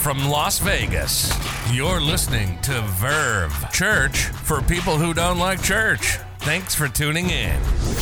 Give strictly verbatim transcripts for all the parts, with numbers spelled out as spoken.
from Las Vegas, you're listening to Verve, church for people who don't like church. Thanks for tuning in.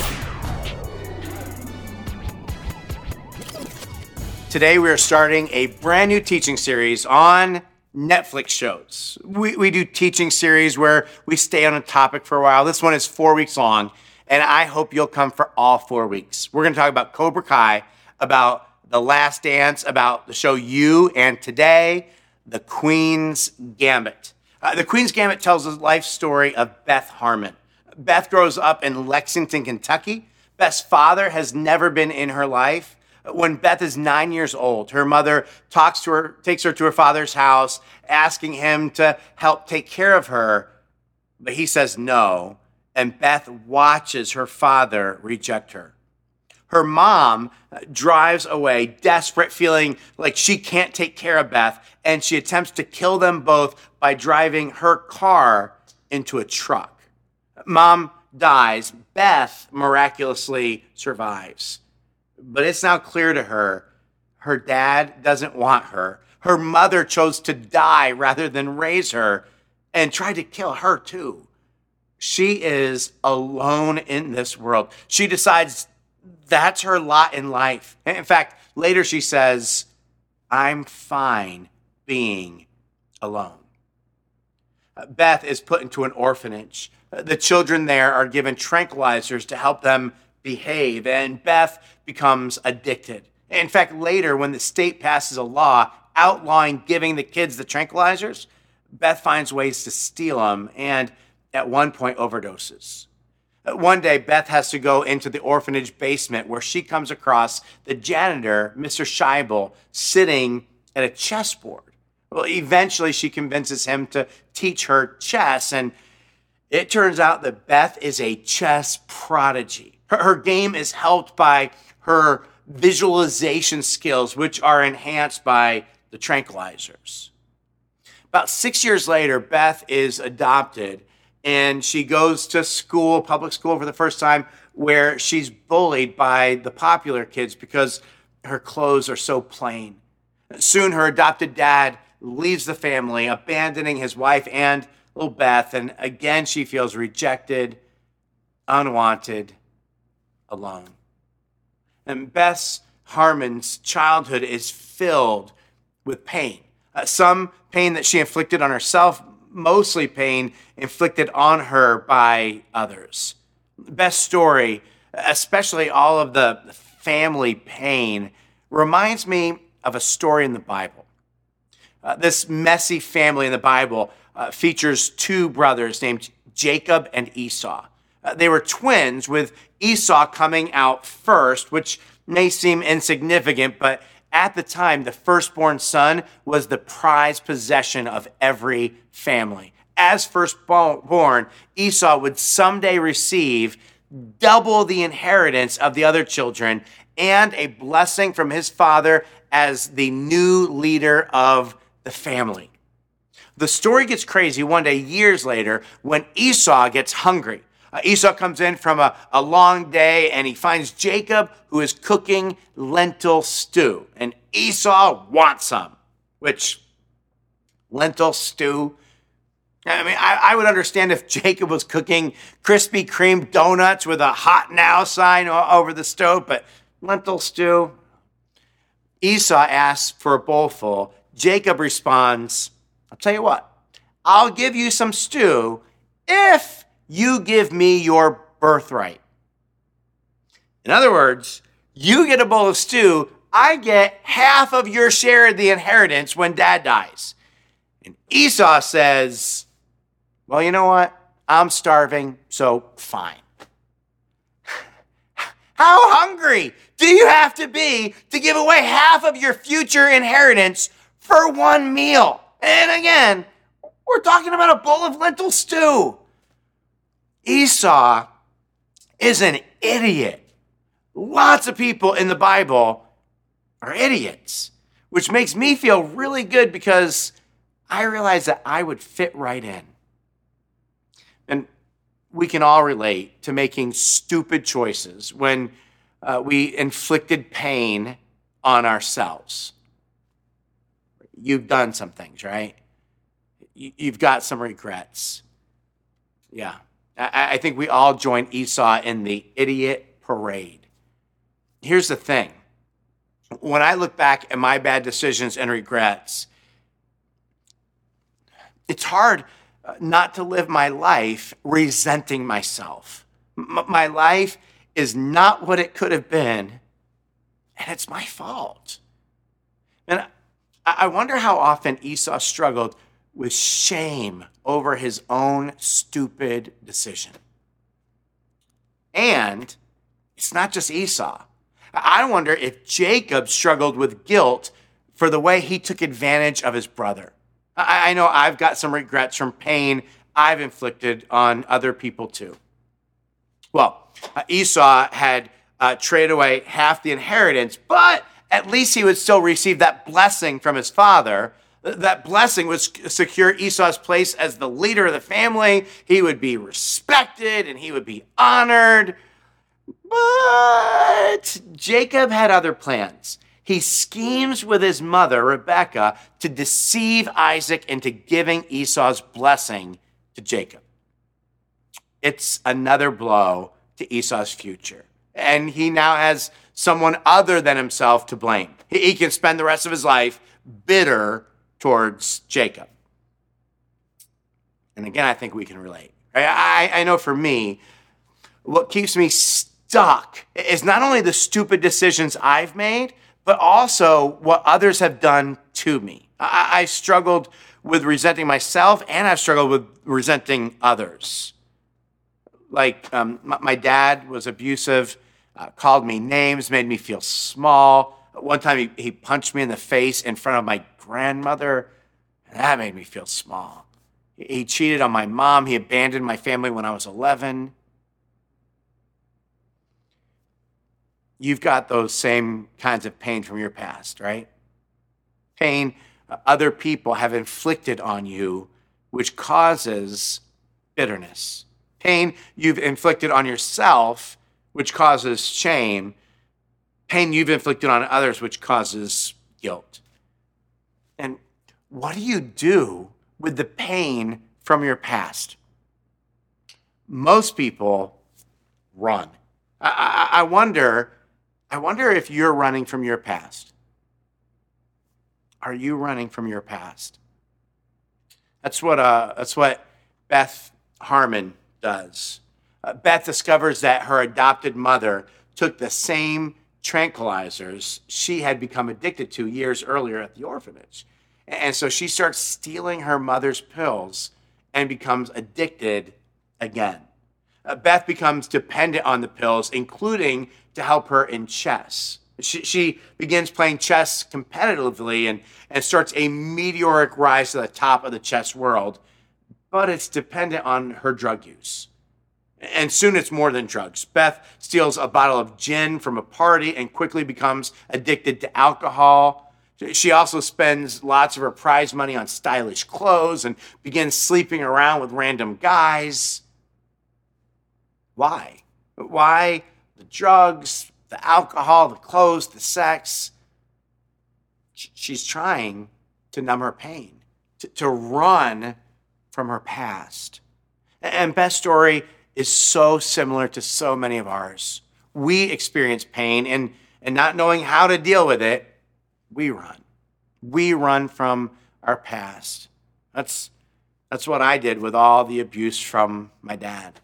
Today we are starting a brand new teaching series on Netflix shows. We, we do teaching series where we stay on a topic for a while. This one is four weeks long, and I hope you'll come for all four weeks. We're going to talk about Cobra Kai, about The Last Dance, about the show You, and today, The Queen's Gambit. Uh, the Queen's Gambit tells the life story of Beth Harmon. Beth grows up in Lexington, Kentucky. Beth's father has never been in her life. When Beth is nine years old, her mother talks to her, takes her to her father's house, asking him to help take care of her, but he says no, and Beth watches her father reject her. Her mom drives away, desperate, feeling like she can't take care of Beth, and she attempts to kill them both by driving her car into a truck. Mom dies. Beth miraculously survives. But it's now clear to her, her dad doesn't want her. Her mother chose to die rather than raise her and tried to kill her too. She is alone in this world. She decides that's her lot in life. In fact, later she says, I'm fine being alone. Beth is put into an orphanage. The children there are given tranquilizers to help them behave, and Beth becomes addicted. In fact, later when the state passes a law outlawing giving the kids the tranquilizers, Beth finds ways to steal them and at one point overdoses. One day, Beth has to go into the orphanage basement where she comes across the janitor, Mister Scheibel, sitting at a chessboard. Well, eventually she convinces him to teach her chess, and it turns out that Beth is a chess prodigy. Her, her game is helped by her visualization skills, which are enhanced by the tranquilizers. About six years later, Beth is adopted, and she goes to school, public school for the first time, where she's bullied by the popular kids because her clothes are so plain. Soon her adopted dad leaves the family, abandoning his wife and little Beth, and again she feels rejected, unwanted, alone. And Beth Harmon's childhood is filled with pain. Uh, some pain that she inflicted on herself, mostly pain inflicted on her by others. Beth's story, especially all of the family pain, reminds me of a story in the Bible. Uh, this messy family in the Bible uh, features two brothers named Jacob and Esau. Uh, they were twins, with Esau coming out first, which may seem insignificant, but at the time, the firstborn son was the prized possession of every family. As firstborn, Esau would someday receive double the inheritance of the other children and a blessing from his father as the new leader of the family. The story gets crazy one day, years later, when Esau gets hungry. Uh, Esau comes in from a, a long day, and he finds Jacob, who is cooking lentil stew. And Esau wants some, which, lentil stew, I mean, I, I would understand if Jacob was cooking Krispy Kreme donuts with a hot now sign over the stove, but lentil stew. Esau asks for a bowl full. Jacob responds, I'll tell you what, I'll give you some stew if you give me your birthright. In other words, you get a bowl of stew, I get half of your share of the inheritance when dad dies. And Esau says, well, you know what? I'm starving, so fine. How hungry do you have to be to give away half of your future inheritance for one meal? And again, we're talking about a bowl of lentil stew. Esau is an idiot. Lots of people in the Bible are idiots, which makes me feel really good because I realize that I would fit right in. And we can all relate to making stupid choices when uh, we inflicted pain on ourselves. you've done some things, right? You've got some regrets. Yeah. I think we all join Esau in the idiot parade. Here's the thing. When I look back at my bad decisions and regrets, it's hard not to live my life resenting myself. M- my life is not what it could have been, and it's my fault. And I wonder how often Esau struggled with shame over his own stupid decision. And it's not just Esau. I wonder if Jacob struggled with guilt for the way he took advantage of his brother. I know I've got some regrets from pain I've inflicted on other people too. Well, Esau had uh, traded away half the inheritance, but at least he would still receive that blessing from his father. That blessing would secure Esau's place as the leader of the family. He would be respected and he would be honored. But Jacob had other plans. He schemes with his mother, Rebekah, to deceive Isaac into giving Esau's blessing to Jacob. It's another blow to Esau's future. And he now has someone other than himself to blame. He can spend the rest of his life bitter towards Jacob. And again, I think we can relate. I, I know for me, what keeps me stuck is not only the stupid decisions I've made, but also what others have done to me. I, I struggled with resenting myself, and I've struggled with resenting others. Like um, my, my dad was abusive, uh, called me names, made me feel small. One time he, he punched me in the face in front of my grandmother, and that made me feel small. He, he cheated on my mom. He abandoned my family when I was eleven. You've got those same kinds of pain from your past, right? Pain uh, other people have inflicted on you, which causes bitterness. Pain you've inflicted on yourself, which causes shame. Pain you've inflicted on others, which causes guilt. And what do you do with the pain from your past? Most people run. I, I, I wonder... I wonder if you're running from your past. Are you running from your past? That's what uh, that's what Beth Harmon does. Uh, Beth discovers that her adopted mother took the same tranquilizers she had become addicted to years earlier at the orphanage. And so she starts stealing her mother's pills and becomes addicted again. Uh, Beth becomes dependent on the pills, including to help her in chess. She, she begins playing chess competitively and, and starts a meteoric rise to the top of the chess world, but it's dependent on her drug use. And soon it's more than drugs. Beth steals a bottle of gin from a party and quickly becomes addicted to alcohol. She also spends lots of her prize money on stylish clothes and begins sleeping around with random guys. Why? Why the drugs, the alcohol, the clothes, the sex? She's trying to numb her pain, to, to run from her past. And Beth's story is so similar to so many of ours. We experience pain, and, and not knowing how to deal with it, we run. We run from our past. That's, that's what I did with all the abuse from my dad.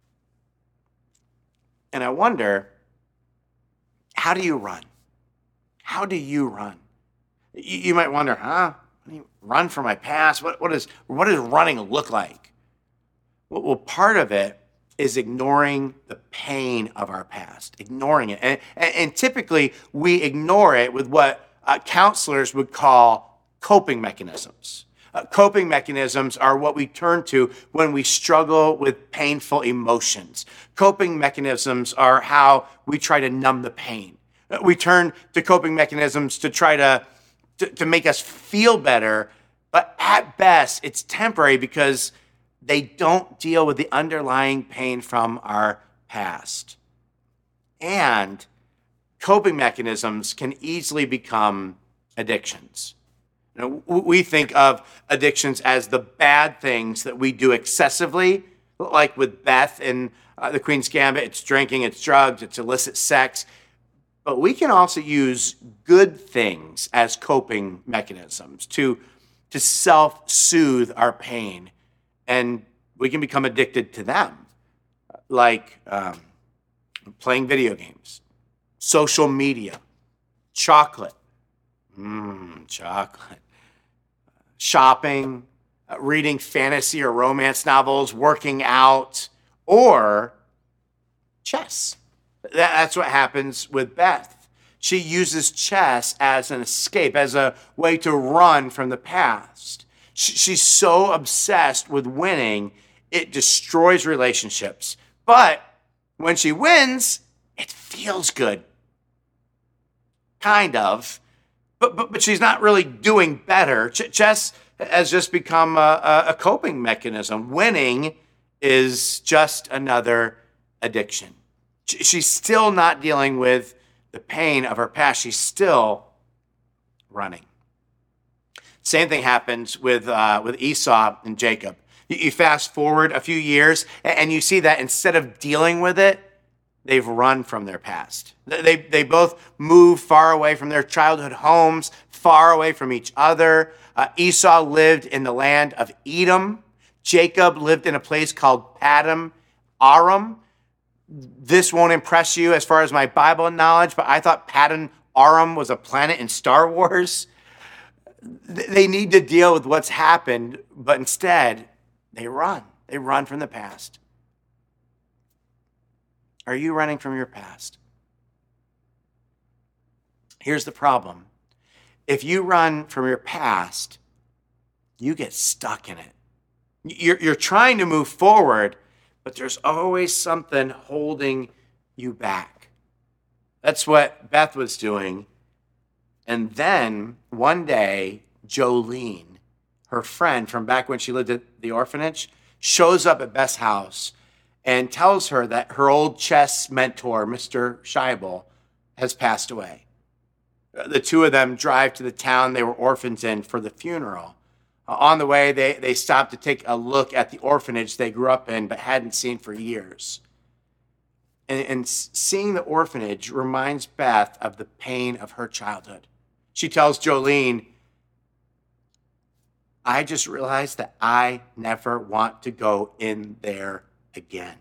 And I wonder, how do you run? How do you run? You, you might wonder, huh? How do you run from my past? What, what, is, what does running look like? Well, well, part of it is ignoring the pain of our past, ignoring it. And, and, and typically, we ignore it with what uh, counselors would call coping mechanisms. Uh, coping mechanisms are what we turn to when we struggle with painful emotions. Coping mechanisms are how we try to numb the pain. Uh, we turn to coping mechanisms to try to, to, to make us feel better, but at best, it's temporary because they don't deal with the underlying pain from our past. And coping mechanisms can easily become addictions. You know, we think of addictions as the bad things that we do excessively, like with Beth in uh, The Queen's Gambit. It's drinking, it's drugs, it's illicit sex. But we can also use good things as coping mechanisms to, to self-soothe our pain. And we can become addicted to them, like um, playing video games, social media, chocolate, mmm, chocolate, shopping, uh, reading fantasy or romance novels, working out, or chess. That, that's what happens with Beth. She uses chess as an escape, as a way to run from the past. She, she's so obsessed with winning, it destroys relationships. But when she wins, it feels good. Kind of. But, but, but she's not really doing better. Ch- chess has just become a, a coping mechanism. Winning is just another addiction. She's still not dealing with the pain of her past. She's still running. Same thing happens with uh, with Esau and Jacob. You, you fast forward a few years, and you see that instead of dealing with it, they've run from their past. They, they both move far away from their childhood homes, far away from each other. Uh, Esau lived in the land of Edom. Jacob lived in a place called Paddan Aram. This won't impress you as far as my Bible knowledge, but I thought Paddan Aram was a planet in Star Wars. They need to deal with what's happened, but instead, they run. They run from the past. Are you running from your past? Here's the problem. If you run from your past, you get stuck in it. You're, you're trying to move forward, but there's always something holding you back. That's what Beth was doing. And then one day, Jolene, her friend from back when she lived at the orphanage, shows up at Beth's house and tells her that her old chess mentor, Mister Scheibel, has passed away. The two of them drive to the town they were orphans in for the funeral. Uh, on the way, they, they stopped to take a look at the orphanage they grew up in but hadn't seen for years. And, and seeing the orphanage reminds Beth of the pain of her childhood. She tells Jolene, I just realized that I never want to go in there again.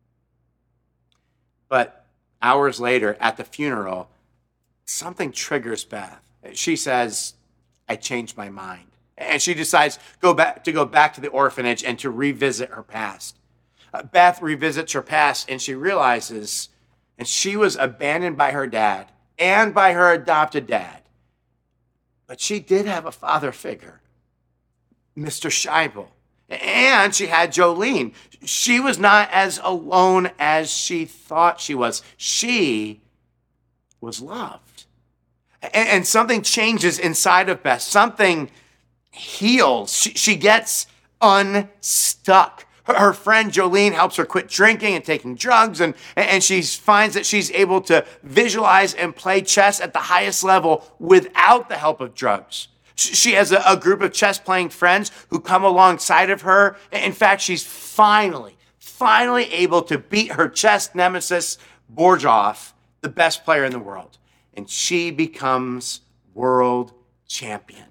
But hours later at the funeral, something triggers Beth. She says, I changed my mind. And she decides go back to go back to the orphanage and to revisit her past. Uh, Beth revisits her past and she realizes, and she was abandoned by her dad and by her adopted dad. But she did have a father figure, Mister Scheibel. And she had Jolene. She was not as alone as she thought she was. She was loved. And, and something changes inside of Beth. Something heals. She, she gets unstuck. Her, her friend Jolene helps her quit drinking and taking drugs, and, and she finds that she's able to visualize and play chess at the highest level without the help of drugs. She has a, a group of chess-playing friends who come alongside of her. In fact, she's finally, finally able to beat her chess nemesis, Borjov, the best player in the world. And she becomes world champion.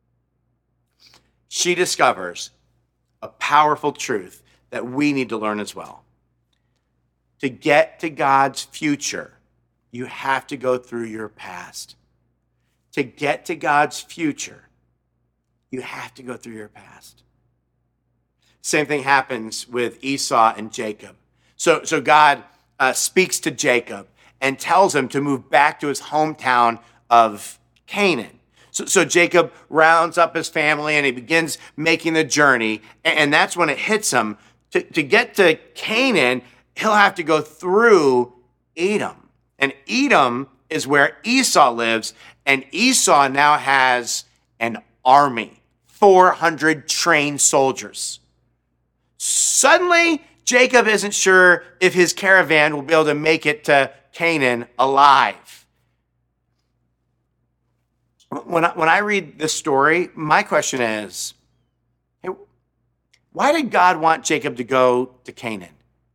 She discovers a powerful truth that we need to learn as well. To get to God's future, you have to go through your past. To get to God's future, you have to go through your past. Same thing happens with Esau and Jacob. So, so God uh, speaks to Jacob and tells him to move back to his hometown of Canaan. So, so Jacob rounds up his family and he begins making the journey. And that's when it hits him. To, to get to Canaan, he'll have to go through Edom. And Edom is where Esau lives. And Esau now has an army, four hundred trained soldiers. Suddenly, Jacob isn't sure if his caravan will be able to make it to Canaan alive. When I, when I read this story, my question is, hey, why did God want Jacob to go to Canaan?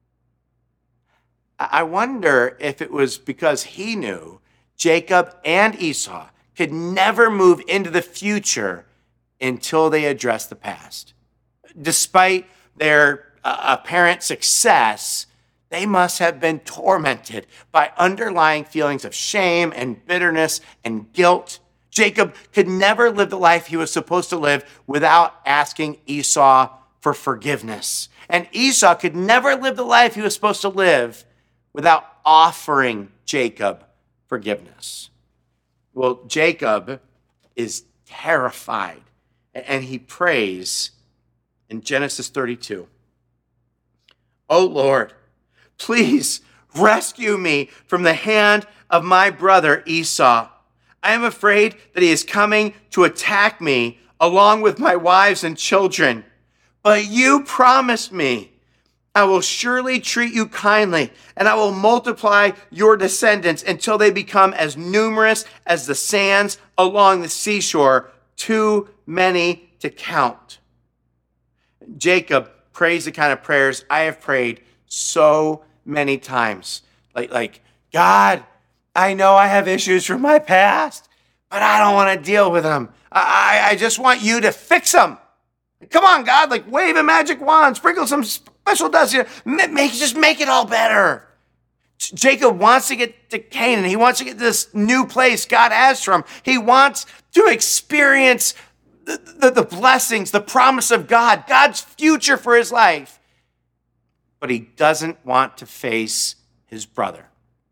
I wonder if it was because he knew Jacob and Esau could never move into the future until they addressed the past. Despite their uh, apparent success, they must have been tormented by underlying feelings of shame and bitterness and guilt. Jacob could never live the life he was supposed to live without asking Esau for forgiveness. And Esau could never live the life he was supposed to live without offering Jacob forgiveness. Well, Jacob is terrified, and he prays in Genesis thirty-two. "Oh Lord, please rescue me from the hand of my brother Esau. I am afraid that he is coming to attack me along with my wives and children. But you promised me, I will surely treat you kindly, and I will multiply your descendants until they become as numerous as the sands along the seashore, too many to count." Jacob prays the kind of prayers I have prayed so many times. Like, like, God, I know I have issues from my past, but I don't want to deal with them. I, I just want you to fix them. Come on, God, like wave a magic wand, sprinkle some special dust here, make, just make it all better. Jacob wants to get to Canaan. He wants to get to this new place God has for him. He wants to experience the, the, the blessings, the promise of God, God's future for his life. But he doesn't want to face his brother.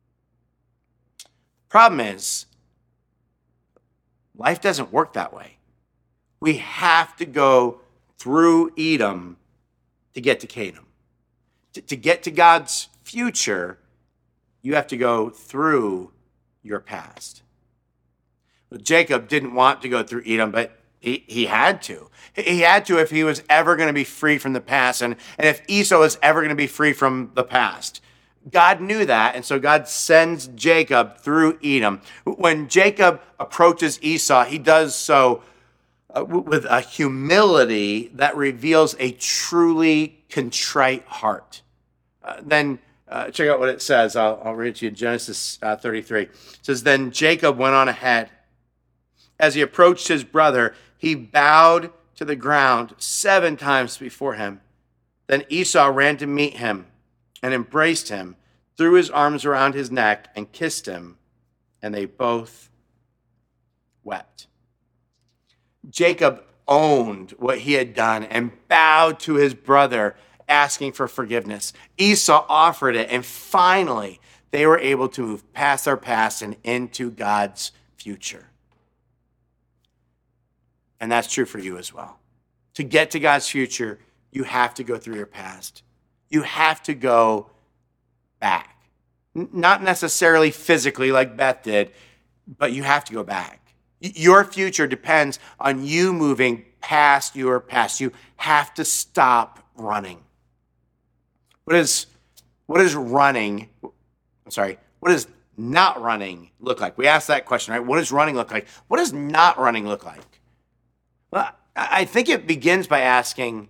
Problem is, life doesn't work that way. We have to go through Edom to get to Canaan. To, to get to God's future, you have to go through your past. Well, Jacob didn't want to go through Edom, but he, he had to. He had to if he was ever going to be free from the past, and, and if Esau was ever going to be free from the past. God knew that, and so God sends Jacob through Edom. When Jacob approaches Esau, he does so uh, with a humility that reveals a truly contrite heart. Uh, then uh, check out what it says. I'll, I'll read it to you. Genesis uh, thirty-three. It says, "Then Jacob went on ahead. As he approached his brother, he bowed to the ground seven times before him. Then Esau ran to meet him and embraced him, threw his arms around his neck and kissed him, and they both wept." Jacob owned what he had done and bowed to his brother, asking for forgiveness. Esau offered it, and finally, they were able to move past their past and into God's future. And that's true for you as well. To get to God's future, you have to go through your past. You have to go back. N- not necessarily physically like Beth did, but you have to go back. Y- your future depends on you moving past your past. You have to stop running. What is, what is running? I'm sorry. What does not running look like? We asked that question, right? What does running look like? What does not running look like? Well, I think it begins by asking,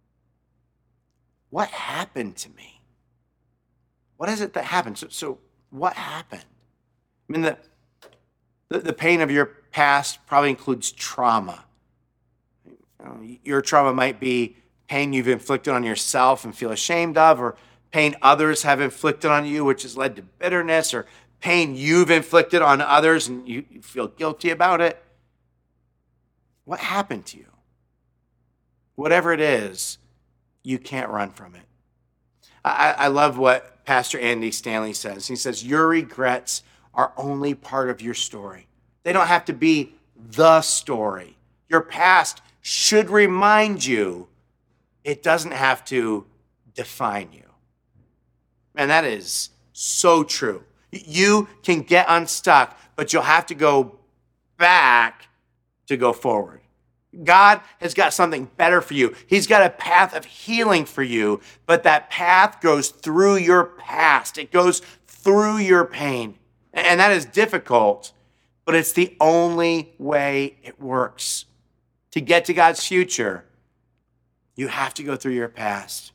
what happened to me? What is it that happened? So, so what happened? I mean, the, the, the pain of your past probably includes trauma. You know, your trauma might be pain you've inflicted on yourself and feel ashamed of, or pain others have inflicted on you, which has led to bitterness, or pain you've inflicted on others and you, you feel guilty about it. What happened to you? Whatever it is, you can't run from it. I, I love what Pastor Andy Stanley says. He says, your regrets are only part of your story. They don't have to be the story. Your past should remind you. It doesn't have to define you. Man, that is so true. You can get unstuck, but you'll have to go back to go forward. God has got something better for you. He's got a path of healing for you, but that path goes through your past. It goes through your pain. And that is difficult, but it's the only way it works. To get to God's future, you have to go through your past.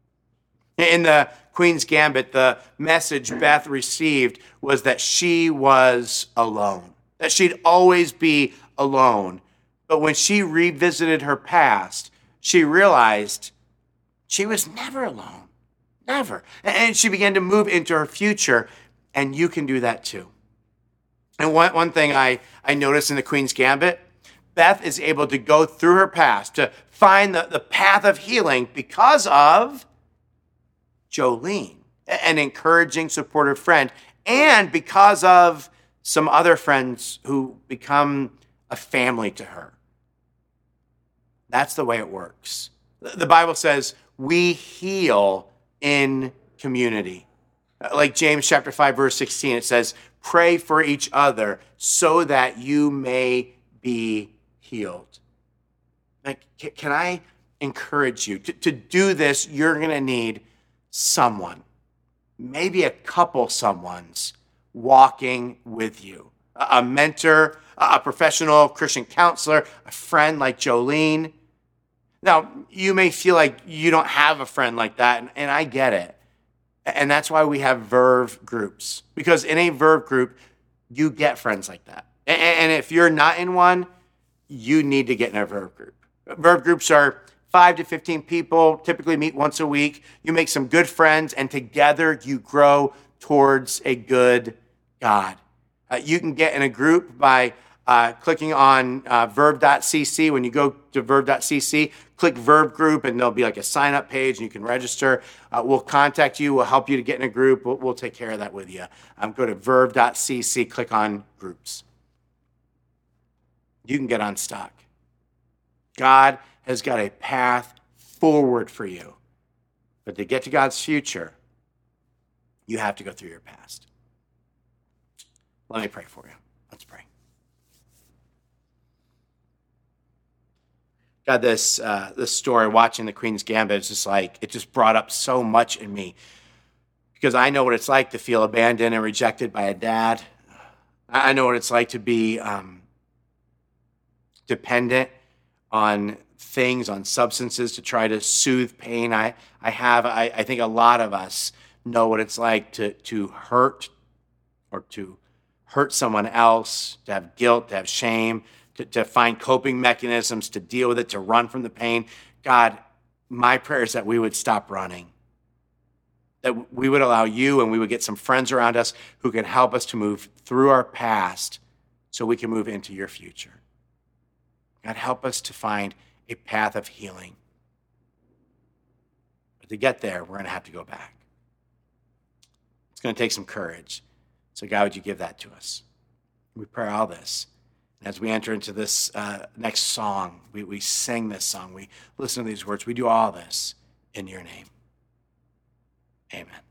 In the Queen's Gambit, the message Beth received was that she was alone, that she'd always be alone. But when she revisited her past, she realized she was never alone, never. And she began to move into her future, and you can do that too. And one, one thing I, I noticed in the Queen's Gambit, Beth is able to go through her past to find the, the path of healing because of Jolene, an encouraging, supportive friend, and because of some other friends who become a family to her. That's the way it works. The Bible says we heal in community. Like James chapter five, verse sixteen, it says, pray for each other so that you may be healed. Like, can I encourage you to, to do this? You're going to need someone, maybe a couple someones walking with you, a mentor, a professional Christian counselor, a friend like Jolene. Now, you may feel like you don't have a friend like that, and, and I get it. And that's why we have Verve groups, because in a Verve group, you get friends like that. And, and if you're not in one, you need to get in a Verve group. Verve groups are five to fifteen people, typically meet once a week. You make some good friends, and together you grow towards a good God. Uh, you can get in a group by uh, clicking on uh, verve dot c c. When you go to verve dot c c, click Verve Group, and there'll be like a sign-up page, and you can register. Uh, we'll contact you. We'll help you to get in a group. We'll, we'll take care of that with you. Um, go to verve dot c c, click on Groups. You can get unstuck. God has got a path forward for you. But to get to God's future, you have to go through your past. Let me pray for you. Let's pray. God, this uh, this story, watching the Queen's Gambit, is just like, it just brought up so much in me. Because I know what it's like to feel abandoned and rejected by a dad. I know what it's like to be um, dependent on things, on substances to try to soothe pain. I, I have, I, I think a lot of us know what it's like to, to hurt or to hurt someone else, to have guilt, to have shame, to, to find coping mechanisms, to deal with it, to run from the pain. God, my prayer is that we would stop running, that we would allow you and we would get some friends around us who can help us to move through our past so we can move into your future. God, help us to find a path of healing. But to get there, we're going to have to go back. It's going to take some courage. So God, would you give that to us? We pray all this. As we enter into this uh, next song, we, we sing this song, we listen to these words, we do all this in your name. Amen.